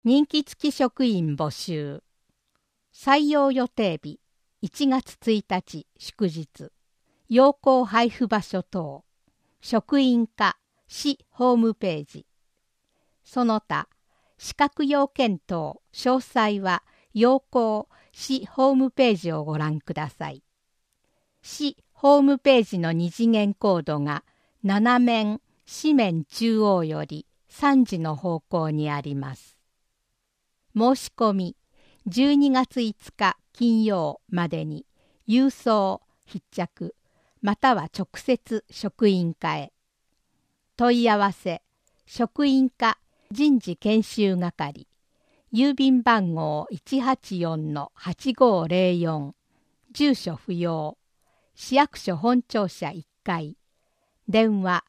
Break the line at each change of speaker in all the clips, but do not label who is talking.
任期付き職員募集。採用予定日1月1日祝日。要項配布場所等。職員課市ホームページ。その他、資格要件等詳細は要項市ホームページをご覧ください。市ホームページの二次元コードが7面四面中央より3時の方向にあります。申し込み12月5日金曜までに郵送必着または直接職員課へ。問い合わせ職員課人事研修係郵便番号 184-8504 住所不要市役所本庁舎1階電話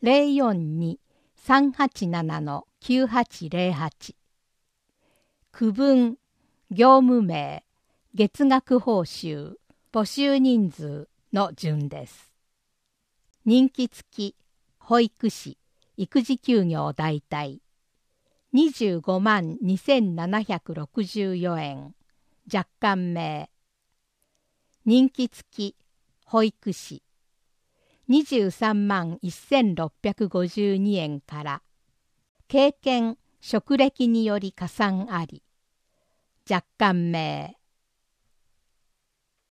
042-387-9808 区分業務名月額報酬募集人数の順です。任期付き保育士育児休業代替25万2764円若干名。任期付き保育士23万1652円から経験職歴により加算あり若干名。